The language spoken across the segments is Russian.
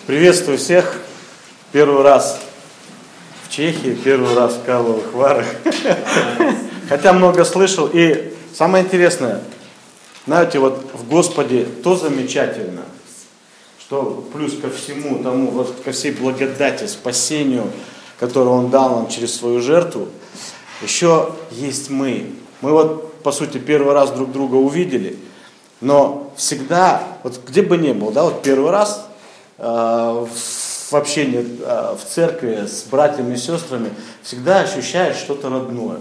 Приветствую всех. Первый раз в Чехии, первый раз в Карловых Варах. Хотя много слышал. И самое интересное, знаете, вот в Господе то замечательно, что плюс ко всему тому, вот ко всей благодати, спасению, которое Он дал нам через свою жертву, еще есть мы. Мы вот, по сути, первый раз друг друга увидели, но всегда, вот где бы ни был, да, вот первый раз в общении в церкви с братьями и сестрами, всегда ощущаешь что-то родное.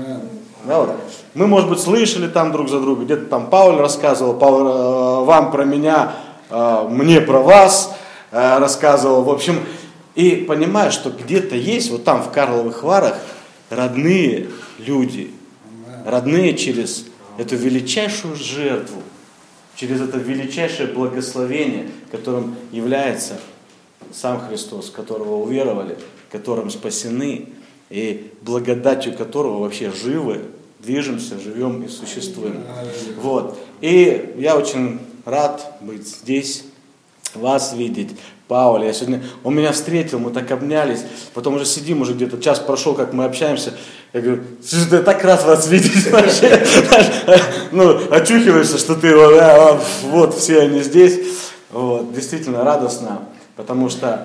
Да, вот. Мы, может быть, слышали там друг за друга, где-то там Пауль рассказывал, вам про меня, мне про вас рассказывал, в общем, и понимаешь, что где-то есть, вот там в Карловых Варах, родные люди, родные через эту величайшую жертву, через это величайшее благословение, которым является сам Христос, которого уверовали, которым спасены, и благодатью которого вообще живы, движемся, живем и существуем. Вот. И я очень рад быть здесь, вас видеть. Пауля, я сегодня, он меня встретил, мы так обнялись, потом уже сидим, уже где-то час прошел, как мы общаемся, я говорю, слушай, я так рад вас видеть вообще, ну, очухиваешься, что ты, вот, все они здесь, вот, действительно радостно, потому что,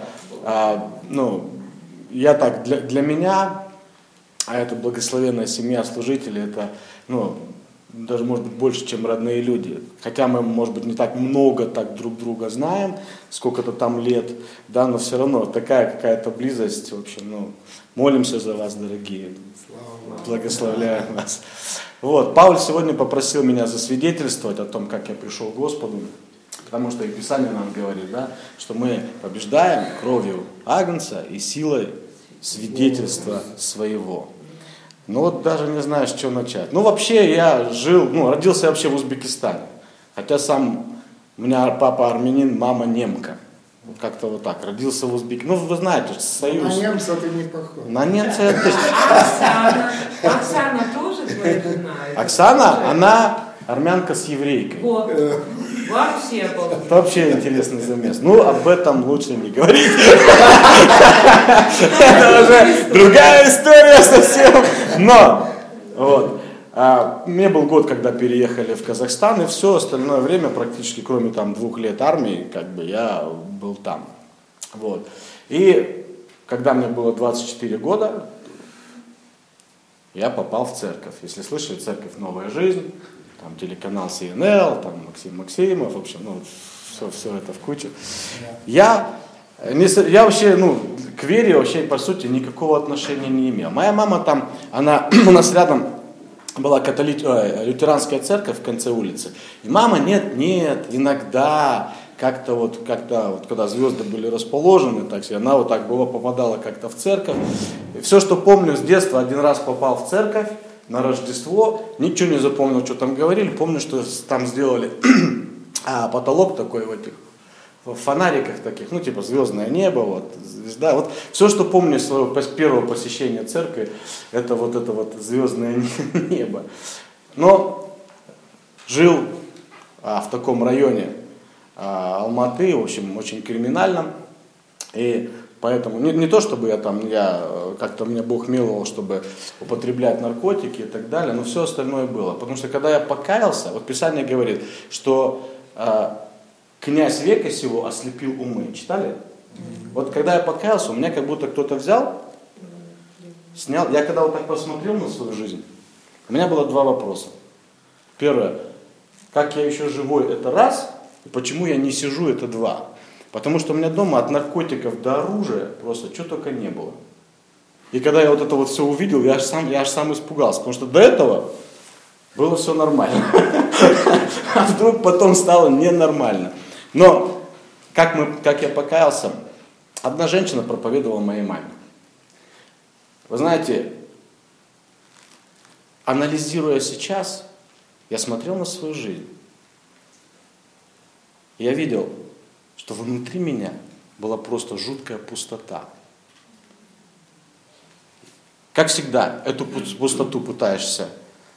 ну, я так, для меня, а это благословенная семья служителей, это, ну, даже, может быть, больше, чем родные люди. Хотя мы, может быть, не так много так друг друга знаем, сколько-то там лет, да, но все равно такая какая-то близость, в общем, ну, молимся за вас, дорогие, благословляем вас. Вот, Павел сегодня попросил меня засвидетельствовать о том, как я пришел к Господу, потому что и Писание нам говорит, да, что мы побеждаем кровью Агнца и силой свидетельства своего. Ну вот даже не знаю, с чего начать. Ну вообще я родился вообще в Узбекистане. Хотя сам, у меня папа армянин, мама немка. Вот как-то вот так, родился в Узбекистане. Ну вы знаете, союз. На немца ты не похож. На немца я точно. Оксана тоже твоя жена? Оксана, она армянка с еврейкой. Вот. Вообще был. Это вообще интересный замес. Ну, об этом лучше не говорить. Это уже другая история совсем. Но, вот. Мне был год, когда переехали в Казахстан, и все остальное время, практически, кроме там 2 лет армии, как бы я был там. Вот. И когда мне было 24 года, я попал в церковь. Если слышали, церковь «Новая жизнь», там телеканал СНЛ, там Максим Максимов, в общем, ну, все это в кучу. Я вообще, ну, к вере вообще, по сути, никакого отношения не имел. Моя мама там, у нас рядом была лютеранская церковь в конце улицы. И мама, нет, иногда, как-то когда звезды были расположены, так сказать, она вот так попадала как-то в церковь. И все, что помню с детства, один раз попал в церковь на Рождество, ничего не запомнил, что там говорили, помню, что там сделали потолок такой в этих в фонариках таких, ну типа звездное небо, вот звезда, вот все, что помню с своего первого посещения церкви, это вот звездное небо. Но жил в таком районе Алматы, в общем, очень криминальном, и поэтому, не то чтобы как-то меня Бог миловал, чтобы употреблять наркотики и так далее, но все остальное было. Потому что когда я покаялся, вот Писание говорит, что князь века сего ослепил умы. Читали? Вот когда я покаялся, у меня как будто кто-то взял, снял. Я когда вот так посмотрел на свою жизнь, у меня было 2 вопроса. Первое, как я еще живой, это раз, и почему я не сижу, это 2. Потому что у меня дома от наркотиков до оружия просто что только не было. И когда я вот это вот все увидел, я аж сам испугался, потому что до этого было все нормально. А вдруг потом стало ненормально. Но, как я покаялся, одна женщина проповедовала моей маме. Вы знаете, анализируя сейчас, я смотрел на свою жизнь. И я видел, что внутри меня была просто жуткая пустота. Как всегда, эту пустоту пытаешься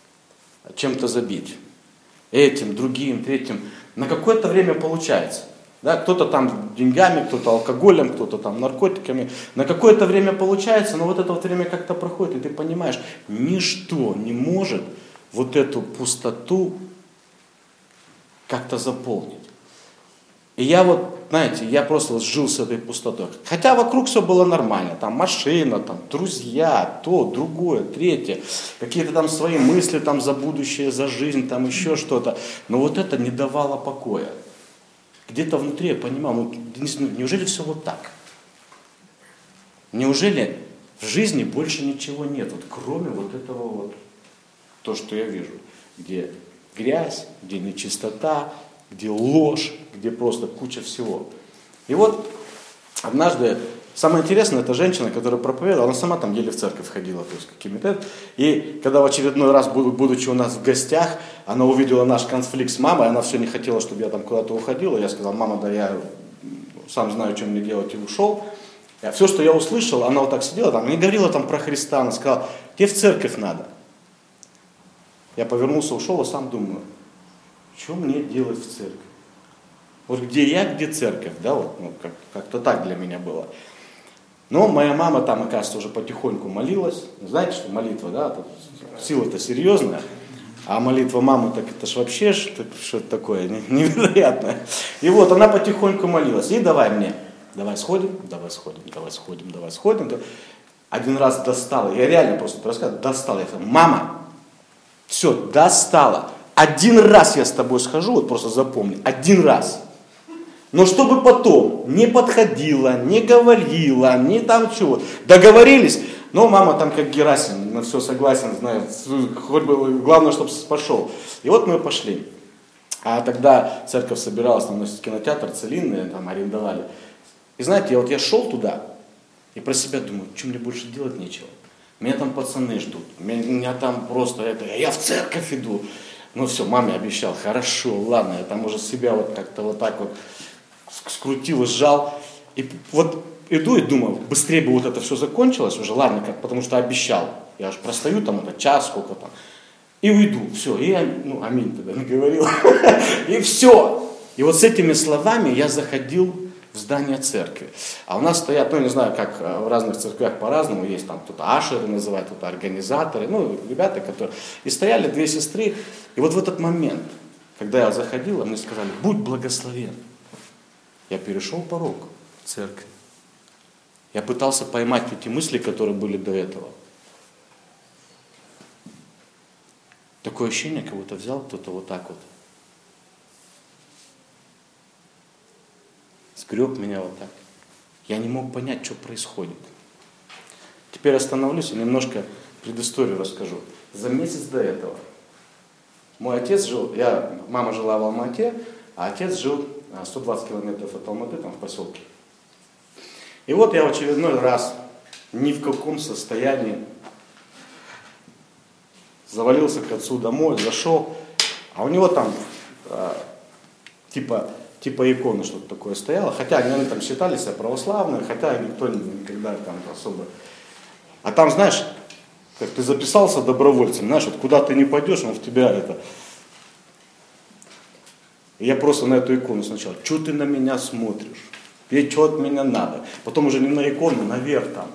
чем-то забить. Этим, другим, третьим. На какое-то время получается. Да, кто-то там деньгами, кто-то алкоголем, кто-то там наркотиками. На какое-то время получается, но вот это вот время как-то проходит, и ты понимаешь, ничто не может вот эту пустоту как-то заполнить. И я вот, знаете, я просто вот жил с этой пустотой. Хотя вокруг все было нормально. Там машина, там друзья, то, другое, третье. Какие-то там свои мысли там за будущее, за жизнь, там еще что-то. Но вот это не давало покоя. Где-то внутри я понимал, неужели все вот так? Неужели в жизни больше ничего нет, вот, кроме вот этого вот, то, что я вижу, где грязь, где нечистота, где ложь, где просто куча всего. И вот однажды, самое интересное, это женщина, которая проповедовала, она сама там еле в церковь ходила, то есть какими-то. И когда в очередной раз, будучи у нас в гостях, она увидела наш конфликт с мамой, она все не хотела, чтобы я там куда-то уходил. Я сказал: мама, да я сам знаю, что мне делать, и ушел. И все, что я услышал, она вот так сидела, там, не говорила там про Христа, она сказала: тебе в церковь надо. Я повернулся, ушел, а сам думаю, что мне делать в церкви? Вот где я, где церковь, да, вот, как-то так для меня было. Но моя мама там, оказывается, уже потихоньку молилась. Знаете, что молитва, да, сила-то серьезная, а молитва мамы, так это ж вообще что-то такое невероятное. И вот она потихоньку молилась, и давай сходим. Один раз достала, я реально просто рассказываю, достала, я сказал: мама, все, достала. Один раз я с тобой схожу, вот просто запомни, один раз. Но чтобы потом не подходила, не говорила, не там чего. Договорились, но мама там как Герасим, на все согласен, знает, хоть бы, главное, чтобы пошел. И вот мы пошли. А тогда церковь собиралась, там носить кинотеатр, целинные, там арендовали. И знаете, я шел туда и про себя думаю, что мне больше делать нечего. Меня там пацаны ждут, меня там просто я в церковь иду. Ну все, маме обещал, хорошо, ладно, я там уже себя вот как-то вот так вот скрутил и сжал. И вот иду и думаю, быстрее бы вот это все закончилось уже, ладно, потому что обещал. Я уж простою там час, сколько там. И уйду, все, и аминь тогда не говорил. И все. И вот с этими словами я заходил в здание церкви. А у нас стоят, не знаю, как в разных церквях по-разному, есть там тут ашеры называют, тут организаторы, ребята, которые... И стояли две сестры, и вот в этот момент, когда я заходил, мне сказали: будь благословен. Я перешел порог церкви. Я пытался поймать эти мысли, которые были до этого. Такое ощущение, как будто взял кто-то вот так вот. Сгреб меня вот так. Я не мог понять, что происходит. Теперь остановлюсь и немножко предысторию расскажу. За месяц до этого мой отец жил, мама жила в Алма-Ате, а отец жил 120 километров от Алматы, там в поселке. И вот я в очередной раз ни в каком состоянии завалился к отцу домой, зашел, а у него там типа иконы что-то такое стояло, хотя они там считали себя православными, хотя никто никогда там особо... А там, знаешь, как ты записался добровольцем, знаешь, вот куда ты не пойдешь, он в тебя это... И я просто на эту икону сначала: что ты на меня смотришь? Тебе что от меня надо? Потом уже не на икону, наверх там.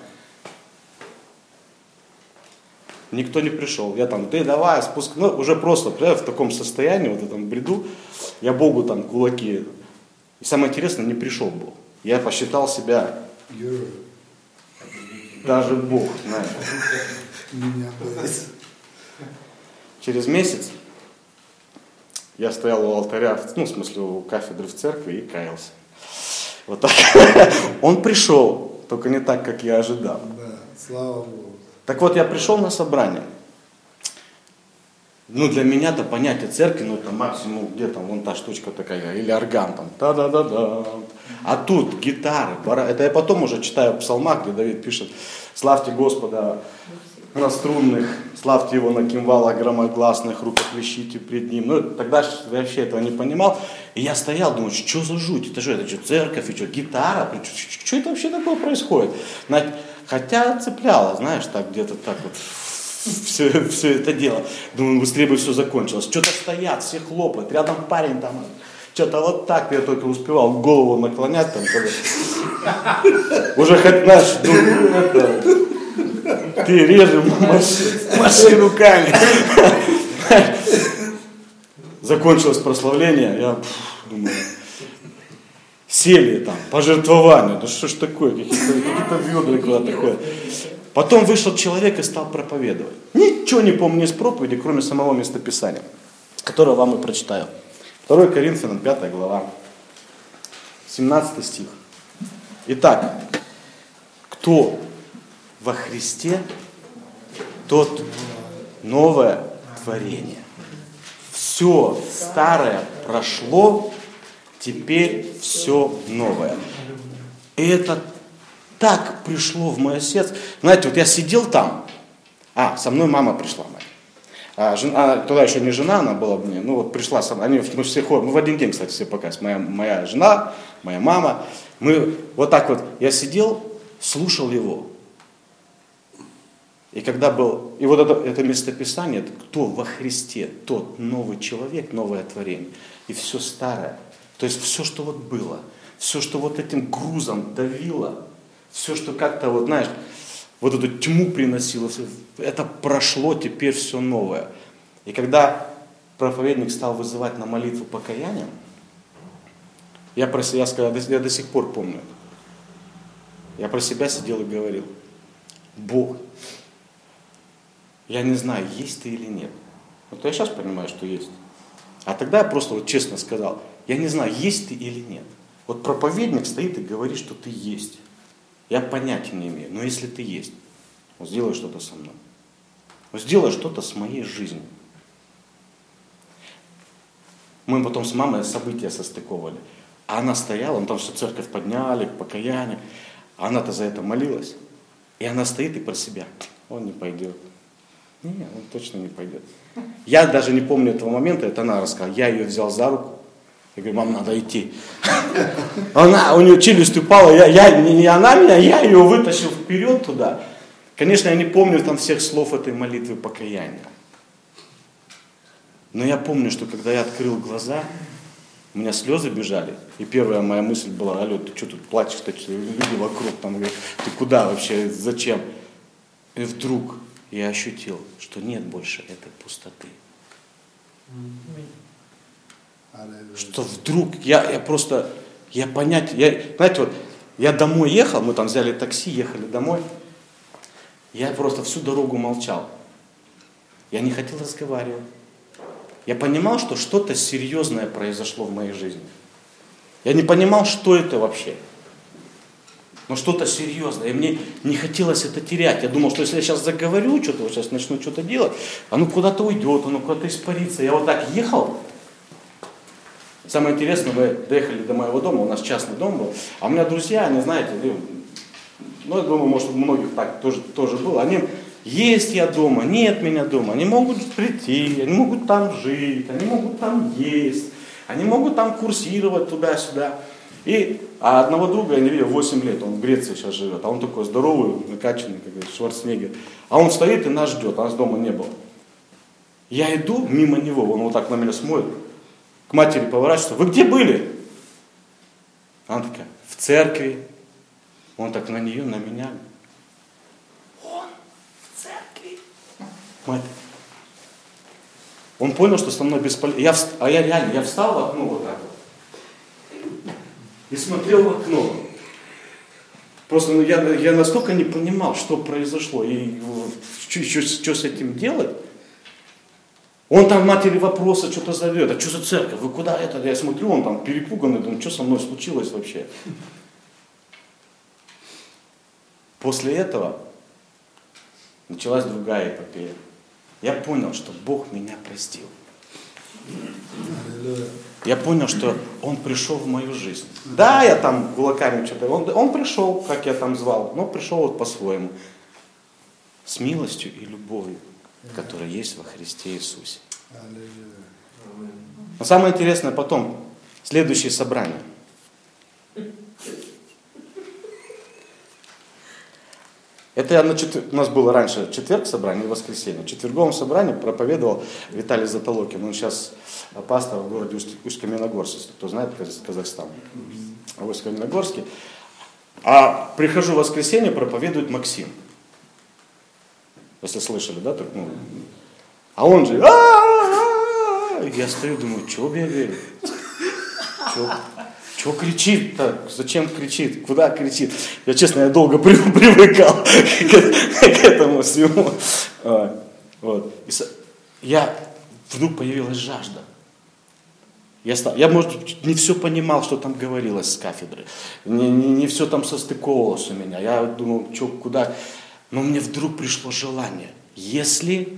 Никто не пришел. Я там, ты давай, спускай. Уже просто в таком состоянии, вот в этом бреду, я Богу там кулаки. И самое интересное, не пришел Бог. Я посчитал себя даже Бог, знаешь. Через месяц я стоял у алтаря, в смысле у кафедры в церкви, и каялся. Вот так. Он пришел, только не так, как я ожидал. Да, слава Богу. Так вот, я пришел на собрание. Для меня-то понятие церкви, это максимум, где там, вон та штучка такая, или орган там, та-да-да-да. А тут гитары, это я потом уже читаю в псалмах, где Давид пишет: славьте Господа на струнных, славьте его на кимвалах громогласных, рукоплещите пред ним. Тогда вообще этого не понимал. И я стоял, думаю, что за жуть, это что, церковь, и что, гитара, что это вообще такое происходит? Хотя цепляло, знаешь, так где-то так вот все это дело. Думаю, быстрее бы все закончилось. Что-то стоят, все хлопают, рядом парень там что-то вот так я только успевал голову наклонять там, уже хоть знаешь, ты режем, маши руками. Закончилось прославление, я думаю, сели там, пожертвования, да что ж такое, какие-то ведра куда-то ходят. Потом вышел человек и стал проповедовать. Ничего не помню из проповеди, кроме самого местописания, которое вам и прочитаю. 2 Коринфянам, 5 глава, 17 стих. Итак, кто во Христе, тот новое творение. Все старое прошло, теперь все новое. И это так пришло в мое сердце. Знаете, вот я сидел там, со мной мама пришла, мать. Тогда еще не жена, она была мне, ну вот пришла сама, мы все ходим, мы в один день, кстати, все показывали, моя жена, моя мама, мы вот так вот, я сидел, слушал его. И когда был, и вот это местописание, это кто во Христе, тот новый человек, новое творение, и все старое, то есть все, что вот было, все, что вот этим грузом давило, все, что как-то вот, знаешь, вот эту тьму приносило, это прошло, теперь все новое. И когда проповедник стал вызывать на молитву покаяния, я сказал, я до сих пор помню, я про себя сидел и говорил: Бог, я не знаю, есть ты или нет. Вот я сейчас понимаю, что есть. А тогда я просто вот честно сказал, я не знаю, есть ты или нет. Вот проповедник стоит и говорит, что ты есть. Я понятия не имею, но если ты есть, вот сделай что-то со мной. Вот сделай что-то с моей жизнью. Мы потом с мамой события состыковывали. А она стояла, мы там всю церковь подняли, покаяние. А она-то за это молилась. И она стоит и про себя: он не пойдет. Не, он точно не пойдет. Я даже не помню этого момента, это она рассказала. Я ее взял за руку. Я говорю: мам, надо идти. У нее челюсть упала, не она меня, я ее вытащил вперед туда. Конечно, я не помню там всех слов этой молитвы покаяния. Но я помню, что когда я открыл глаза, у меня слезы бежали. И первая моя мысль была: алло, ты что тут плачешь-то, люди вокруг там говорят, ты куда вообще, зачем? И вдруг я ощутил, что нет больше этой пустоты. Что вдруг, знаете, вот, я домой ехал, мы там взяли такси, ехали домой, я просто всю дорогу молчал. Я не хотел разговаривать. Я понимал, что что-то серьезное произошло в моей жизни. Я не понимал, что это вообще. Но что-то серьезное. И мне не хотелось это терять. Я думал, что если я сейчас заговорю что-то, вот сейчас начну что-то делать, оно куда-то уйдет, оно куда-то испарится. Я вот так ехал. Самое интересное, мы доехали до моего дома, у нас частный дом был, а у меня друзья, они, знаете, ну, я думаю, может, у многих так тоже было, они: есть я дома, нет меня дома, они могут прийти, они могут там жить, они могут там есть, они могут там курсировать туда-сюда. А одного друга я не видел 8 лет, он в Греции сейчас живет, а он такой здоровый, накачанный, как говорит, Шварценеггер. А он стоит и нас ждет, а нас дома не было. Я иду мимо него, он вот так на меня смотрит, к матери поворачивается: вы где были? Она такая: в церкви. Он так на нее, на меня. Он в церкви. Мать. Он понял, что со мной бесполезно. Я встал в окно вот так вот. И смотрел в окно. Просто я настолько не понимал, что произошло. И что с этим делать. Он там матери вопросы что-то зовет: а что за церковь, вы куда это? Я смотрю, он там перепуганный, думаю, что со мной случилось вообще. После этого началась другая эпопея. Я понял, что Бог меня простил. Я понял, что Он пришел в мою жизнь. Да, я там кулаками что-то, он пришел, как я там звал, но пришел вот по-своему. С милостью и любовью, которая есть во Христе Иисусе. Но самое интересное потом, следующее собрание. Это у нас было раньше четверг собрание и воскресенье. В четверговом собрании проповедовал Виталий Затолокин. Он сейчас пастор в городе Усть-Каменогорск, если кто знает, Казахстан. В Усть-Каменогорске. А прихожу в воскресенье, проповедует Максим. Если слышали, да? А он же... Я стою, думаю, что бегает? Что кричит так? Зачем кричит? Куда кричит? Я, честно, я долго привыкал к этому всему. Вот. Вдруг появилась жажда. Я, может, не все понимал, что там говорилось с кафедры. Не все там состыковывалось у меня. Я думал, что, куда. Но мне вдруг пришло желание. Если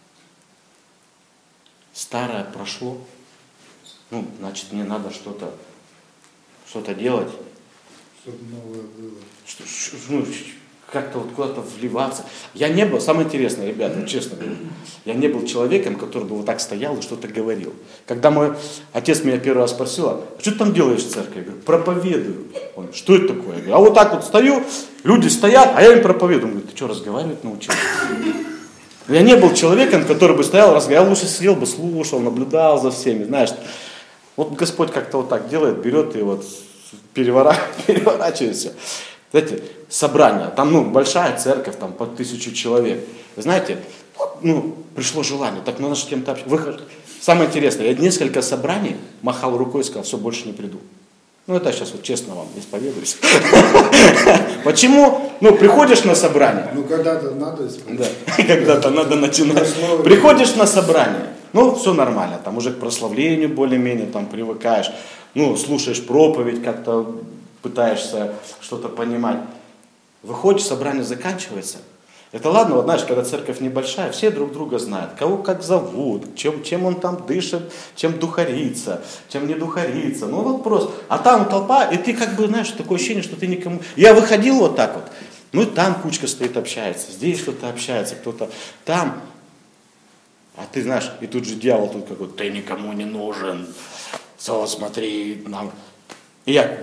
старое прошло, значит, мне надо что-то делать. Чтобы новое было. Как-то вот куда-то вливаться. Я не был, самое интересное, ребята, честно говорю, я не был человеком, который бы вот так стоял и что-то говорил. Когда мой отец меня первый раз спросил, а что ты там делаешь в церкви? Я говорю, проповедую. Он, что это такое? Я говорю, а вот так вот стою, люди стоят, а я им проповедую. Он говорит, ты что, разговаривать научился? Я не был человеком, который бы стоял, разговаривал, я лучше сидел бы, слушал, наблюдал за всеми, знаешь. Вот Господь как-то вот так делает, берет и вот переворачивает все. Знаете, собрание, там, большая церковь, там, по 1000 человек. Вы знаете, пришло желание, так надо с кем-то общаться. Самое интересное, я несколько собраний махал рукой и сказал, все, больше не приду. Это сейчас вот честно вам исповедуюсь. Почему? Приходишь на собрание. Когда-то надо исповедовать. Да, когда-то надо начинать. Приходишь на собрание, все нормально, там уже к прославлению более-менее там привыкаешь, слушаешь проповедь, как-то пытаешься что-то понимать. Выходишь, собрание заканчивается. Это ладно, вот знаешь, когда церковь небольшая, все друг друга знают, кого как зовут, чем он там дышит, чем духарится, чем не духарится. Вопрос. А там толпа, и ты знаешь, такое ощущение, что ты никому... Я выходил вот так вот, и там кучка стоит, общается, здесь что-то общается, кто-то там. А ты знаешь, и тут же дьявол тут какой-то, ты никому не нужен, все, смотри, нам... И я,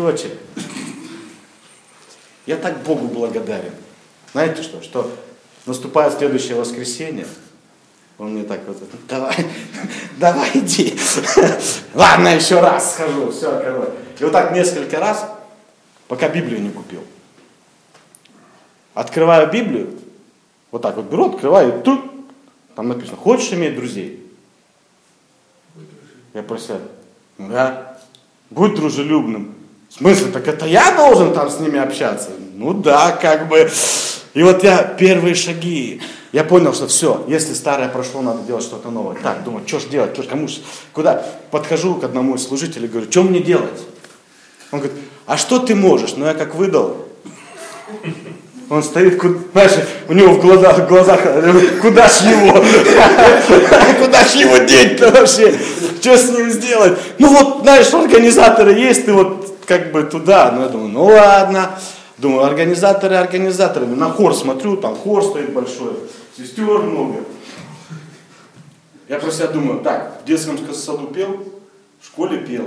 я так Богу благодарен. Знаете что? Что наступает следующее воскресенье, он мне так вот, давай иди. Ладно, еще раз схожу, все, короче. И вот так несколько раз, пока Библию не купил. Открываю Библию, вот так вот беру, открываю, и тут, там написано, хочешь иметь друзей? Я про себя, да, будь дружелюбным. В смысле, так это я должен там с ними общаться? Да, И вот я первые шаги, я понял, что все, если старое прошло, надо делать что-то новое. Так, думаю, что ж делать, куда? Подхожу к одному из служителей, говорю, что мне делать? Он говорит, а что ты можешь? Я как выдал. Он стоит, знаешь, у него в глазах, куда ж его? Куда ж его деть-то вообще? Что с ним сделать? Знаешь, организаторы есть, ты туда. Я думаю, ладно. Думаю, организаторами. На хор смотрю, там хор стоит большой, сестер много. Я про себя думаю, так, в детском саду пел, в школе пел.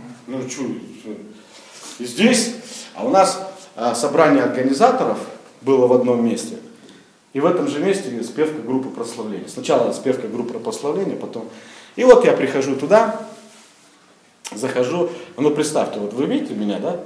И здесь, а у нас собрание организаторов было в одном месте. И в этом же месте спевка группы прославления. Сначала спевка группы прославления, потом... И вот я прихожу туда, захожу, представьте, вот вы видите меня, да?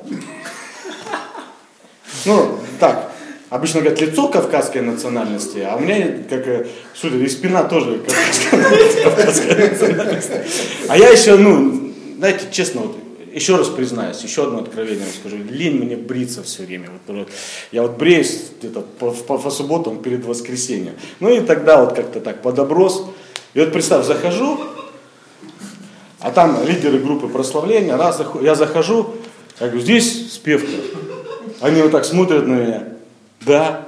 Так, обычно говорят, лицо кавказской национальности, а у меня, судя, и спина тоже кавказской национальности. А я еще, знаете, честно, еще раз признаюсь, еще одно откровение расскажу. Лень мне бриться все время. Я бреюсь где-то по субботам перед воскресеньем. И тогда как-то так подоброс. И представь, захожу, а там лидеры группы прославления, я захожу, я говорю, здесь спевка. Они вот так смотрят на меня. Да.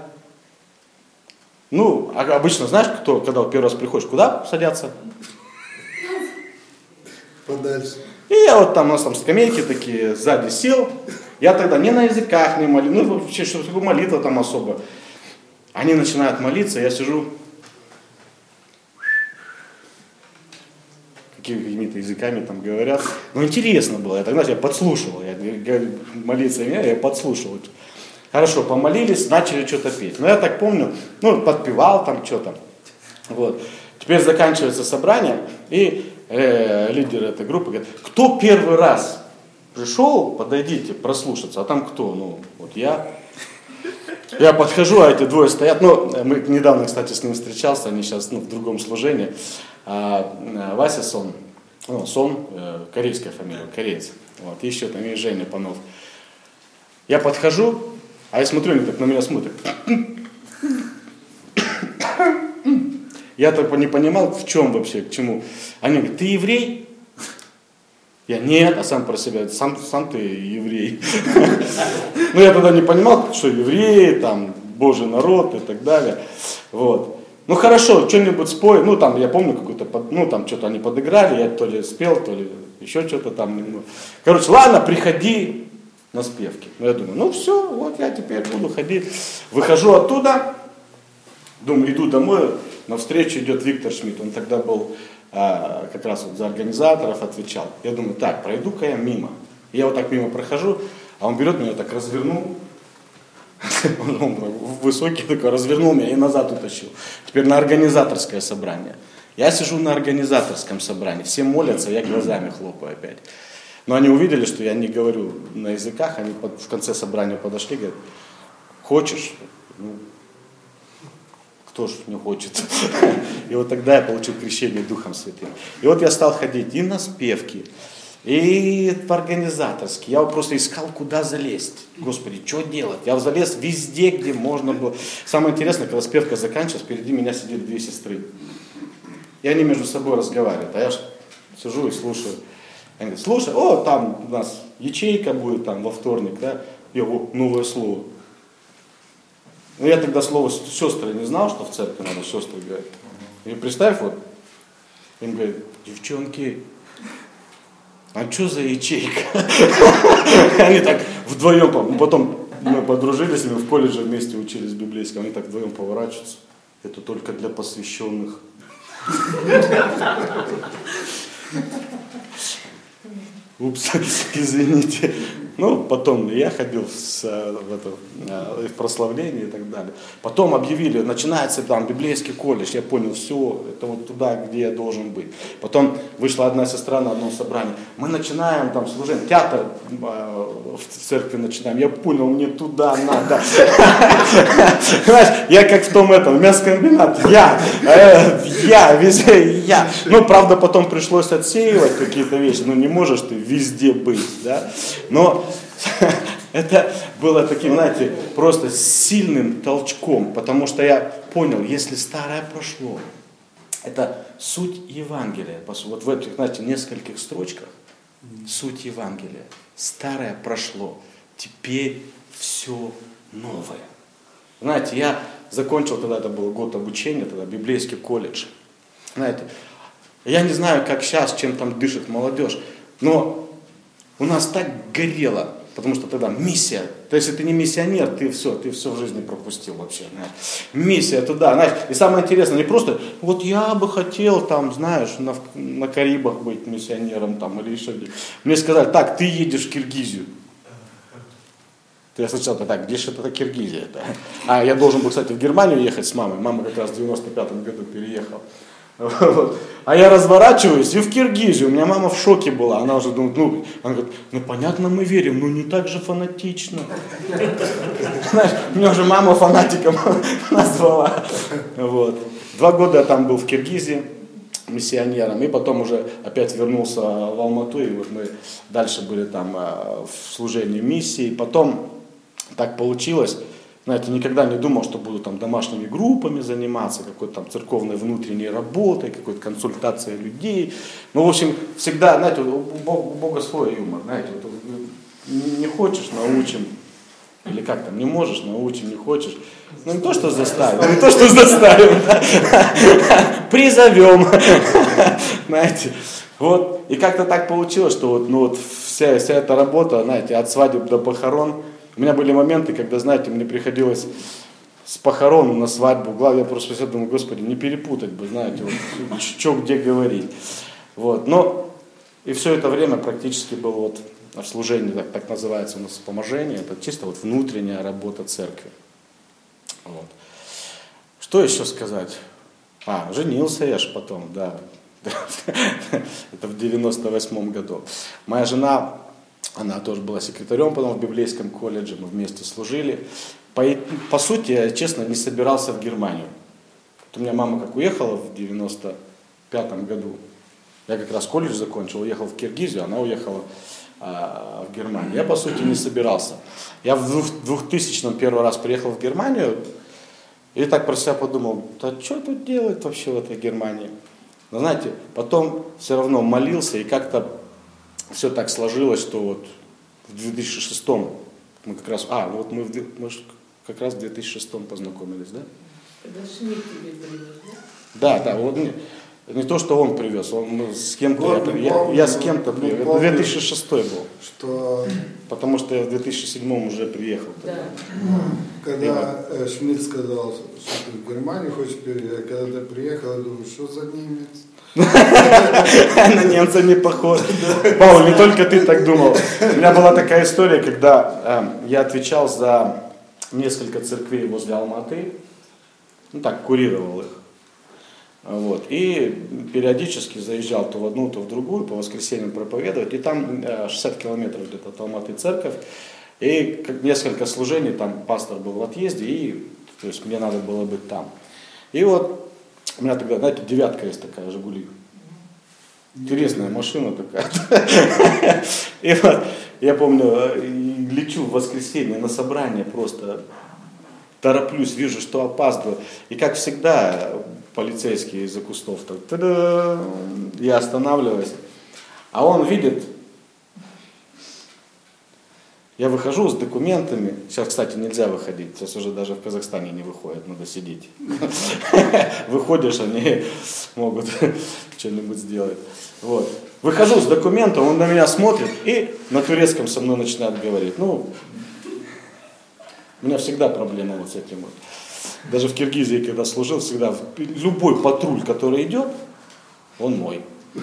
Обычно, знаешь, когда первый раз приходишь, куда садятся? Подальше. И я у нас там скамейки такие, сзади сел. Я тогда не на языках не молю, вообще, что такое молитва там особо. Они начинают молиться, я сижу. Какими-то языками там говорят. Интересно было. Я тогда подслушивал. Я молиться меня, я подслушивал. Хорошо, помолились, начали что-то петь. Но я так помню, подпевал там что-то. Вот. Теперь заканчивается собрание, и лидер этой группы говорит, кто первый раз пришел, подойдите, прослушаться. А там кто? Вот я. Я подхожу, а эти двое стоят. Мы недавно, кстати, с ним встречался, они сейчас в другом служении. Вася Сон, корейская фамилия, кореец. Вот, и еще там и Женя Панов. Я подхожу, а я смотрю, они так на меня смотрят. Я так не понимал, в чем вообще, к чему. Они говорят, ты еврей? Я нет, а сам про себя, сам ты еврей. Я тогда не понимал, что евреи, там, Божий народ и так далее. Вот. Хорошо, что-нибудь спой. Я помню, какой-то, там что-то они подыграли, я то ли спел, то ли еще что-то там. Короче, ладно, приходи на спевки. Я думаю, все, вот я теперь буду ходить. Выхожу оттуда, думаю, иду домой, навстречу идет Виктор Шмидт, он тогда был как раз за организаторов отвечал. Я думаю, так, пройду-ка я мимо. Я вот так мимо прохожу, а он берет меня так развернул. Он высокий такой, развернул меня и назад утащил. Теперь на организаторское собрание. Я сижу на организаторском собрании, все молятся, я глазами хлопаю опять. Но они увидели, что я не говорю на языках, они в конце собрания подошли, говорят, хочешь? Кто ж не хочет? И вот тогда я получил крещение Духом Святым. И вот я стал ходить и на спевки, и в организаторские. Я просто искал, куда залезть. Господи, что делать? Я залез везде, где можно было. Самое интересное, когда спевка заканчивалась, впереди меня сидели две сестры. И они между собой разговаривают. А я сижу и слушаю. Они говорят, слушай, там у нас ячейка будет там во вторник, да? Я новое слово. Я тогда слово сестры не знал, что в церкви надо сестры говорить. И представь, им говорят, девчонки, а что за ячейка? Они так вдвоем, потом мы подружились, мы в колледже вместе учились библейскому, они так вдвоем поворачиваются. Это только для посвященных. Упс, извините. Потом я ходил в прославление и так далее. Потом объявили, начинается там библейский колледж. Я понял, все, это вот туда, где я должен быть. Потом вышла одна сестра на одном собрании. Мы начинаем там служение, театр в церкви начинаем. Я понял, мне туда надо. Знаешь, я как в том мясокомбинат. Везде я. Правда, потом пришлось отсеивать какие-то вещи. Не можешь ты везде быть, да. Но это было таким, знаете, просто сильным толчком, потому что я понял, если старое прошло, это суть Евангелия. Вот в этих, знаете, нескольких строчках суть Евангелия. Старое прошло, теперь все новое. Знаете, я закончил тогда, это был год обучения, тогда библейский колледж. Знаете, я не знаю, как сейчас, чем там дышит молодежь, но у нас так горело, потому что тогда миссия. То есть, если ты не миссионер, ты все в жизни пропустил вообще. Знаешь. Миссия туда, знаешь. И самое интересное, не просто, вот я бы хотел там, знаешь, на Карибах быть миссионером там или еще где. Мне сказали, так, ты едешь в Киргизию. Я сначала, так, где же это Киргизия? А я должен был, кстати, в Германию ехать с мамой. Мама как раз в 95-м году переехала. Вот. А я разворачиваюсь и в Киргизию. У меня мама в шоке была. Она уже думает, она говорит, понятно, мы верим, но не так же фанатично. Знаешь, меня уже мама фанатиком назвала. Вот. 2 года я там был в Киргизии миссионером, и потом уже опять вернулся в Алмату, и вот мы дальше были там в служении миссии. Потом так получилось, знаете, никогда не думал, что буду там домашними группами заниматься, какой-то там церковной внутренней работой, какой-то консультацией людей. В общем, всегда, знаете, у Бога свой юмор, знаете, вот, не хочешь, научим. Или как там, не можешь, научим, не хочешь. Не то, что заставим, призовем. Знаете, вот. И как-то так получилось, что вся эта работа, знаете, от свадеб до похорон. У меня были моменты, когда, знаете, мне приходилось с похорон на свадьбу. Я просто всегда думаю, Господи, не перепутать бы, знаете, что где говорить. Вот. Но и все это время практически был служение, так называется у нас поможение, это чисто вот внутренняя работа церкви. Вот. Что еще сказать? Женился я ж потом, да. Это в 98 году. Моя жена, она тоже была секретарем потом в библейском колледже, мы вместе служили. По сути, я, честно, не собирался в Германию. Вот у меня мама как уехала в 95 году. Я как раз колледж закончил, уехал в Киргизию, она уехала в Германию. Я, по сути, не собирался. Я в 2000-м первый раз приехал в Германию и так про себя подумал, да что тут делать вообще в этой Германии? Но знаете, потом все равно молился, и как-то все так сложилось, что вот в 2006-м мы как раз, мы как раз в 2006-м познакомились, да? Когда Шмидт тебе привез, да? Да, вот не то, что он привез, с кем-то, я с кем-то привез, это 2006 был. Что... Потому что я в 2007 уже приехал. Да. Когда Шмидт сказал, что ты в Германию хочешь переехать, когда ты приехал, я думаю, что за немец? На немца не похож. Павел, не только ты так думал. У меня была такая история, когда я отвечал за несколько церквей возле Алматы, курировал их. Вот. И периодически заезжал то в одну, то в другую, по воскресеньям проповедовать. И там 60 километров где-то от Алматы церковь. И несколько служений, там пастор был в отъезде, и то есть мне надо было быть там. И вот у меня тогда, знаете, девятка есть такая, Жигули. Интересная машина такая. И вот я помню, лечу в воскресенье на собрание, просто тороплюсь, вижу, что опаздываю. И как всегда, полицейские из-за кустов, я останавливаюсь, а он видит, я выхожу с документами, сейчас, кстати, нельзя выходить, сейчас уже даже в Казахстане не выходят, надо сидеть. Выходишь, они могут что-нибудь сделать. Вот. Выхожу с документом, он на меня смотрит и на турецком со мной начинает говорить. У меня всегда проблема вот с этим вот. Даже в Киргизии, когда служил, всегда любой патруль, который идет, он мой.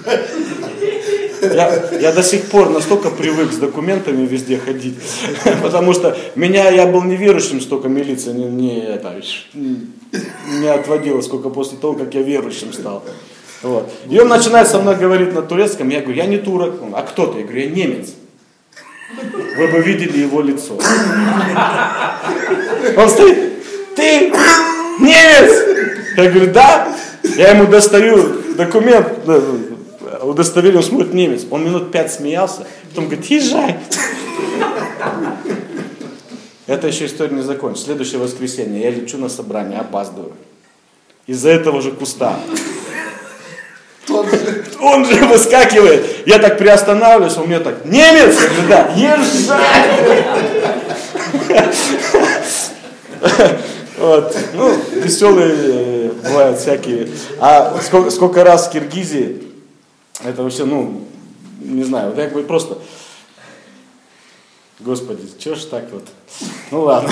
Я до сих пор настолько привык с документами везде ходить, потому что я был неверующим, столько милиция не отводила, сколько после того, как я верующим стал. Вот. И он начинает со мной говорить на турецком, я говорю, я не турок, а кто ты? Я говорю, я немец. Вы бы видели его лицо. Он стоит, ты немец? Я говорю, да. Я ему достаю документ, удостоверение, он смотрит, немец. Он минут 5 смеялся, потом говорит, езжай. Это еще история не закончится. Следующее воскресенье я лечу на собрание, опаздываю. Из-за этого же куста. Он же выскакивает. Я так приостанавливаюсь, он мне так, немец? Я говорю, да, езжай. Вот. Веселые бывают всякие. А сколько раз в Киргизии, это вообще, не знаю, вот я как бы просто, Господи, что ж так вот? Ладно.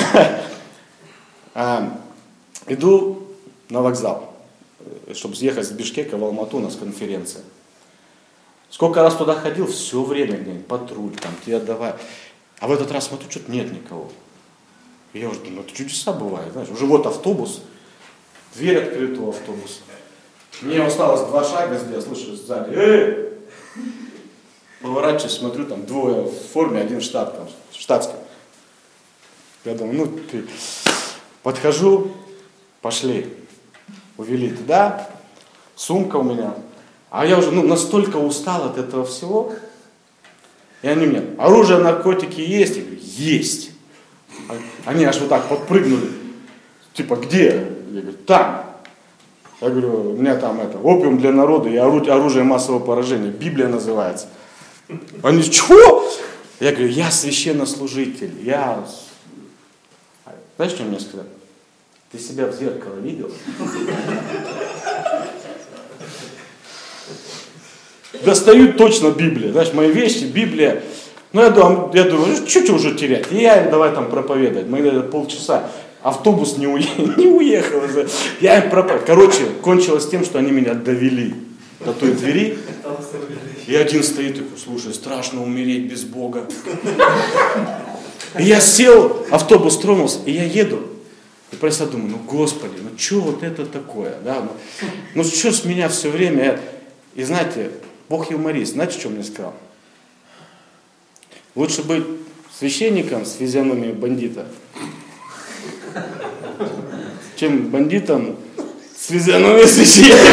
Иду на вокзал, чтобы съехать с Бишкека в Алмату, у нас конференция. Сколько раз туда ходил, все время где-нибудь патруль, там, тебе давай. А в этот раз смотрю, что-то нет никого. И я уже думаю, это чудеса бывают, знаешь, уже вот автобус, дверь открыта у автобуса. Мне осталось 2 шага, я слышу сзади, поворачиваюсь, смотрю, там 2 в форме, 1 в штатском. Я думаю, ты. Подхожу, пошли, увели туда, сумка у меня. А я уже настолько устал от этого всего. И они мне, оружие, наркотики есть? Я говорю, есть. Они аж вот так подпрыгнули. Типа, где? Я говорю, там. Я говорю, у меня там опиум для народа и оружие массового поражения. Библия называется. Они, чего? Я говорю, я священнослужитель. Знаешь, что мне сказали? Ты себя в зеркало видел? Достаю точно Библию. Знаешь, мои вещи, Библия. Я думаю, чуть уже терять. И я им давай там проповедовать. Мы где-то полчаса. Автобус не уехал. Я им проповедовал. Короче, кончилось тем, что они меня довели до той двери. И один стоит такой, слушай, страшно умереть без Бога. И я сел, автобус тронулся, и я еду. И просто думаю, ну Господи, ну что вот это такое? Да? Ну что с меня все время... И знаете, Бог юморист, знаете, что мне сказал? Лучше быть священником с физиономией бандита, чем бандитом с физиономией священника.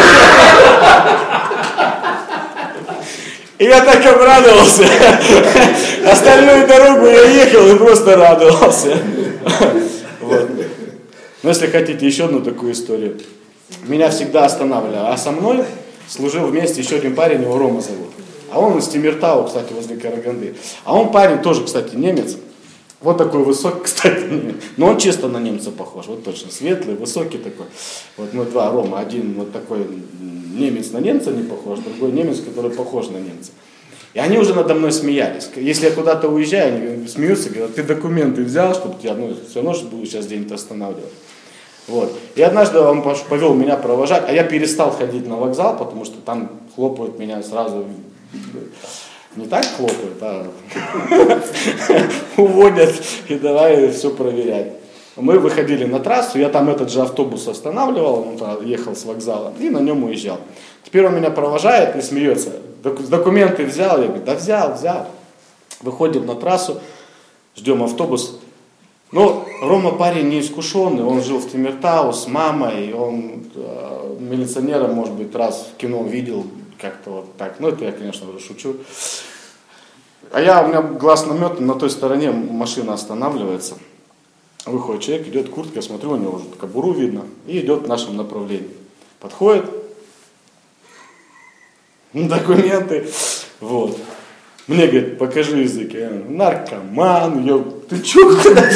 И я так обрадовался. Остальную дорогу я ехал и просто радовался. Вот. Но если хотите еще одну такую историю. Меня всегда останавливали. А со мной служил вместе еще один парень, его Рома зовут. А он из Тимиртау, кстати, возле Караганды. А он парень тоже, кстати, немец. Вот такой высокий, кстати, немец. Но он чисто на немца похож. Вот точно, светлый, высокий такой. Вот мы два Рома. Один вот такой немец на немца не похож, другой немец, который похож на немца. И они уже надо мной смеялись. Если я куда-то уезжаю, они смеются, говорят, ты документы взял, чтобы тебя, ну, все равно буду сейчас где-нибудь останавливать. Вот. И однажды он повел меня провожать, а я перестал ходить на вокзал, потому что там хлопают меня сразу, не так хлопают, а уводят и давай все проверять. Мы выходили на трассу, я там этот же автобус останавливал, он ехал с вокзала и на нем уезжал. Теперь он меня провожает и смеется. Документы взял? Я говорю, да взял. Выходим на трассу, ждем автобус. Но Рома парень неискушенный, он жил в Тимиртау с мамой, он милиционера, может быть, раз в кино видел, как-то вот так. Ну, это я, конечно, уже шучу. У меня глаз наметан, на той стороне машина останавливается. Выходит человек, идет куртка, я смотрю, у него уже кобуру видно, и идет в нашем направлении. Подходит, документы, вот. Мне говорит, покажи язык. Я говорю, наркоман, ты чё?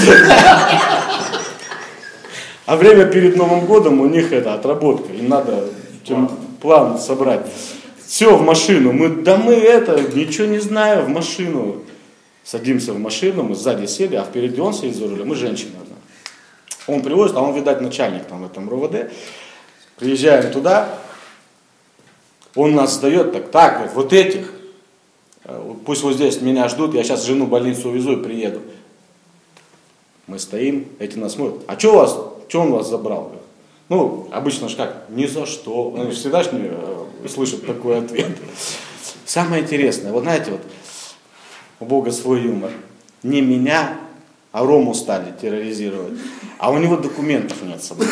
А время перед Новым годом у них это отработка, им надо план собрать. Все, в машину, мы ничего не знаю, в машину. Садимся в машину, мы сзади сели, а впереди он сидит за рулем, мы женщина одна. Он привозит, а он, видать, начальник там в этом РОВД. Приезжаем туда, он нас сдает, так, говорит, вот этих, пусть вот здесь меня ждут, я сейчас жену в больницу увезу и приеду. Мы стоим, эти нас смотрят, а что он вас забрал? Ну, обычно же как, ни за что. Они всегда же не слышат такой ответ. Самое интересное, вот знаете, вот, у Бога свой юмор. Не меня, а Рому стали терроризировать. А у него документов нет с собой.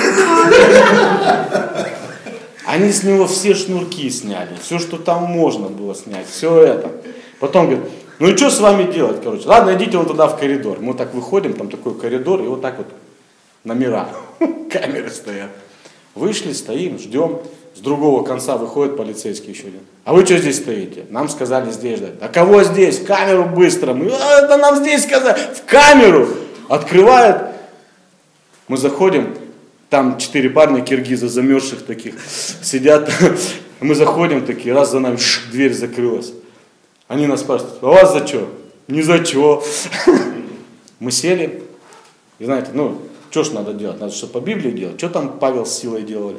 Они с него все шнурки сняли. Все, что там можно было снять. Все это. Потом говорят, ну и что с вами делать, короче? Ладно, идите вот туда в коридор. Мы так выходим, там такой коридор, и вот так вот номера. Камеры стоят. Вышли, стоим, ждем. С другого конца выходит полицейский еще один. А вы что здесь стоите? Нам сказали здесь ждать. А кого здесь? Камеру быстро. Это нам здесь сказали. В камеру. Открывают. Мы заходим. Там 4 парня киргиза замерзших таких сидят. Мы заходим такие, раз за нами дверь закрылась. Они нас спрашивают, а вас за что? Не за что. Мы сели. И знаете, что ж надо делать? Надо что по Библии делать. Что там Павел с силой делали?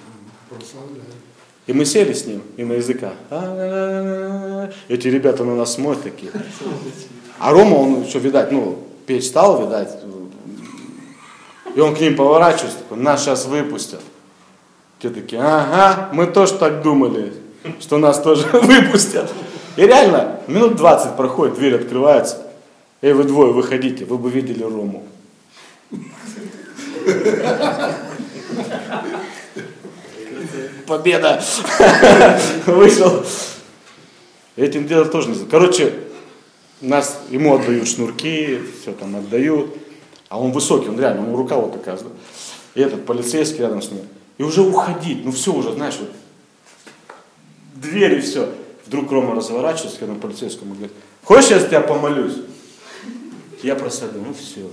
И мы сели с ним, и на языках. Эти ребята на нас смотрят такие. А Рома, он еще, видать, печь стал, видать. И он к ним поворачивается, такой, нас сейчас выпустят. Те такие, ага, мы тоже так думали, что нас тоже выпустят. И реально, минут 20 проходит, дверь открывается. Эй, вы двое, выходите, вы бы видели Рому. Победа! Вышел. Этим дело тоже не знаю. Короче, ему отдают шнурки, все там отдают. А он высокий, он реально, у него рука вот такая. И этот полицейский рядом с ним. И уже уходить, все уже, знаешь, вот дверь и все. Вдруг Рома разворачивается к этому полицейскому и говорит, хочешь, я за тебя помолюсь? Я просто думаю, все.